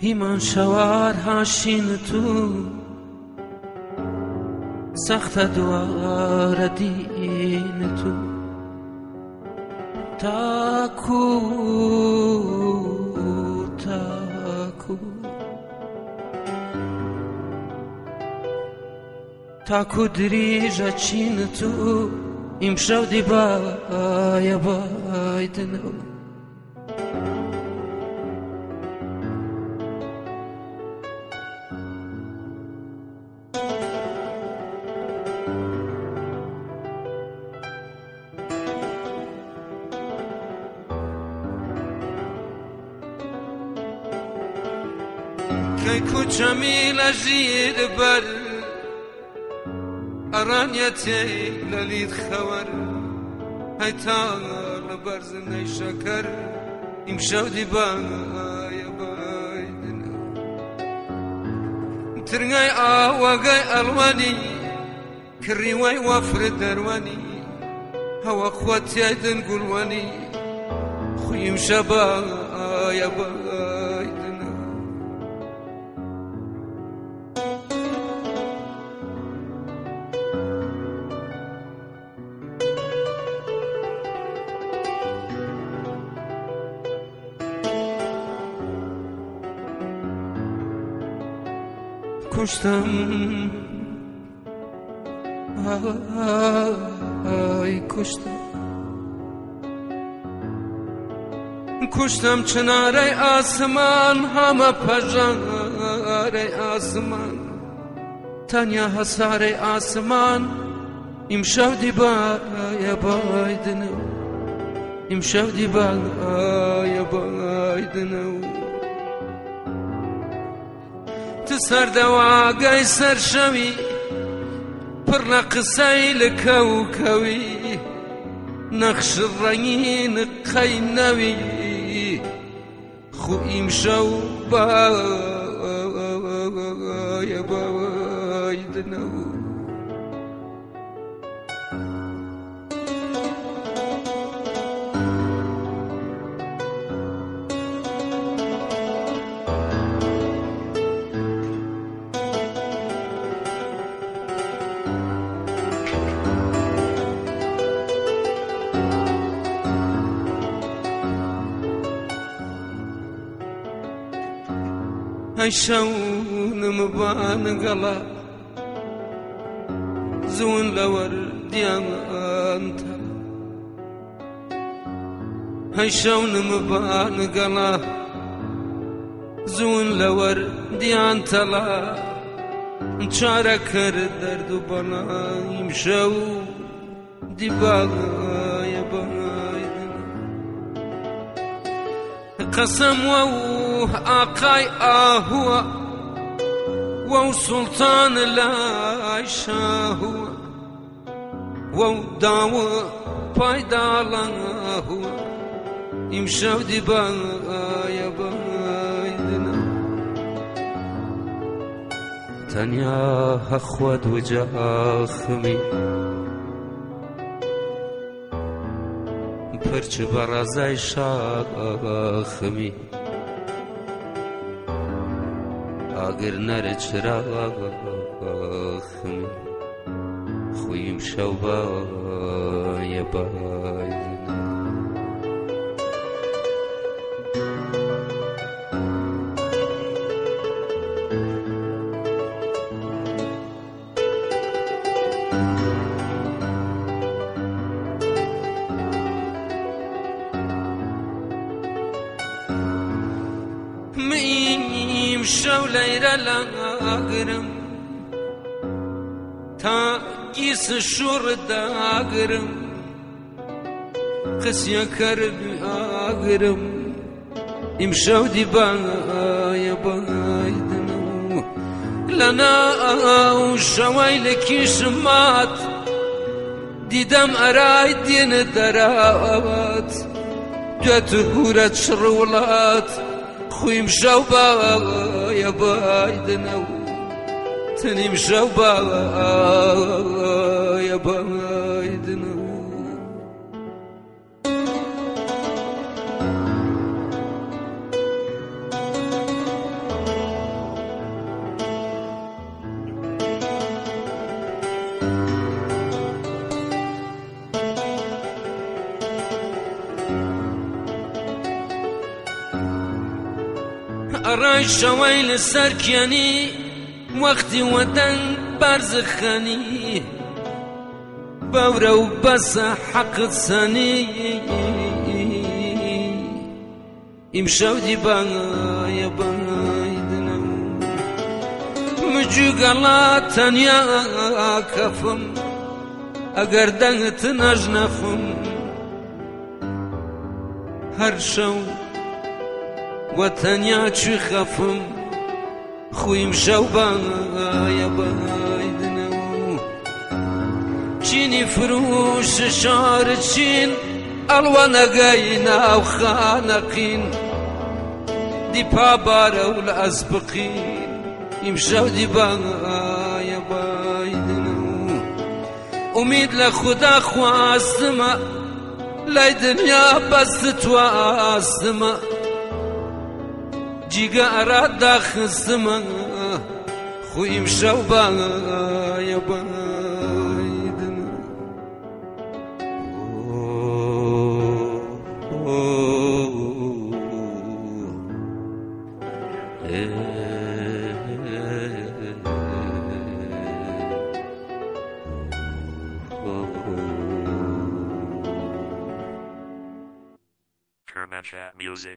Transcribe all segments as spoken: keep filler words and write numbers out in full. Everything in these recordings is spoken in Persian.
ایمان شوار هاشین تو سخت دوار دین تو تاکو تاکو تاکو دریجا چین تو امشب دی بای بایدنو كيكو جميل أجيد بر أرانيتي لليد خور هيتال برزني شكر امشو دي بايا بايدنا ترغي آواغي ألواني كريوي وفر درواني هوا خواتي ايدن قلواني خويم شبا يا بايدنا کشتم آی کشتم کشتم چناره آسمان همه پجاره آسمان تنیا حسار آسمان امشب دی بای بایدنو امشب دی بای بایدنو تسر دواقي سر شوي برنا قساي لكوكوي نقش الرنين قينوي خو امشو بايا بايدنو هيشون مبان قلا زون لور ديانت هيشون مبان قلا زون لور ديانت لا نشارك الدرد بنا يمشو دي باغا يا بايدنا قسم وو آقای آهوا و سلطان لا شاهوا و داو پایدالا هوا امشب دی بایا بایدنا تنیا خود و جاخمی پرچ برازای شاخمی اگر نره چراغ خمی خویم شوبا یا باید میم شو لیره لاغرم تا گیس شور داغرم قسیا کرد آغرم امشو دی بایا بایدنو لنا شوی لکیش مات دیدم ارای دین درات دوت هورت شرولات خویم شو بایا بایدنو تنیم شو بایا بایدنو ڕای شەوەی لەسەر کێنی وەختی وەدەنگ بەرزخەنی بەورە و بەسە حەقت سەنی ئیمشەو دیبایە بەیدنە مجوگەڵا تەنیا کەفم ئەگەر دەنگت نەژنەفم هەر شەو وە تەنیا چی خەفم خویم شەو بایە بەیدنە چینی فروش شار چین ئەڵوەنەگەی ناو خانەقین دیپا بارە و لە ئەزبقین ئیمشەو دیبایە بایدنە ئومید لە خودا خواستمە لای دنیا بەستت واستمە جیگە ئەرا داخستمە خو ئیمشەو بایە بایدنە Kermanshat Music.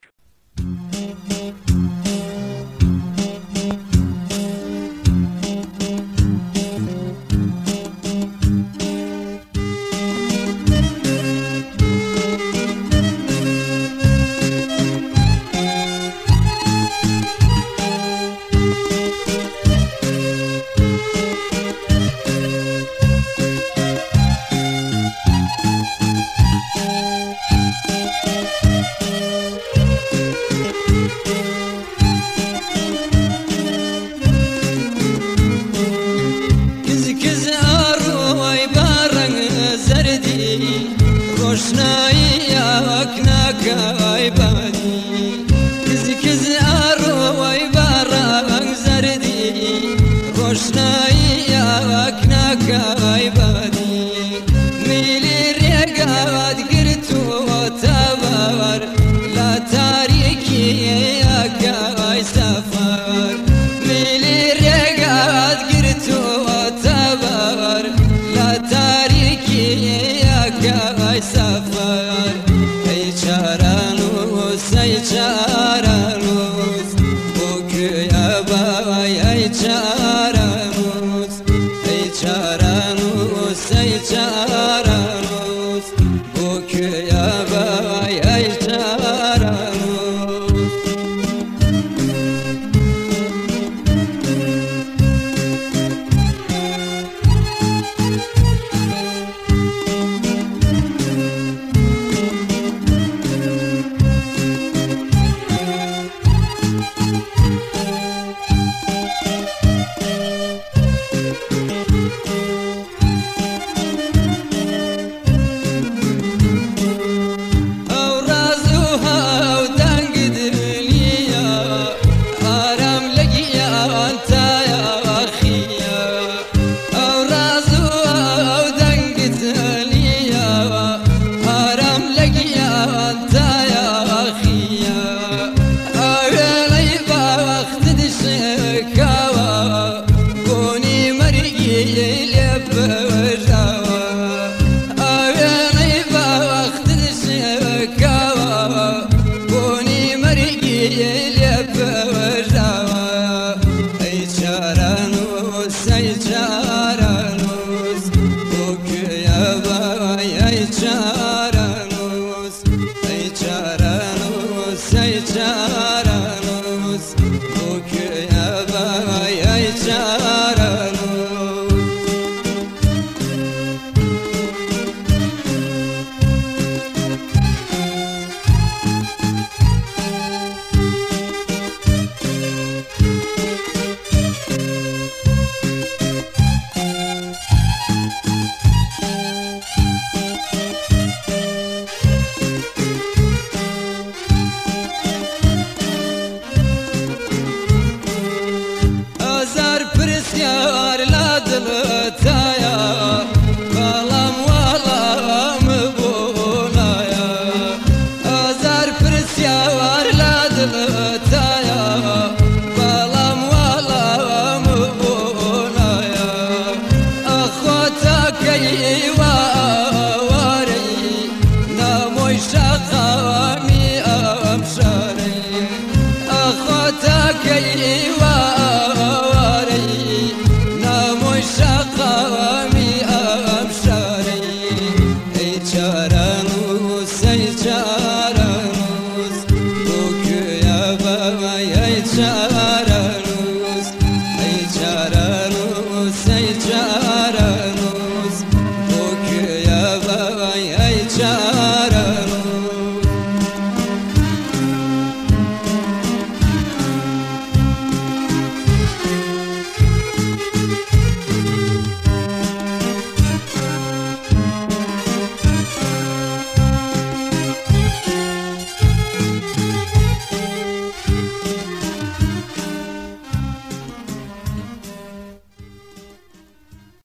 شاي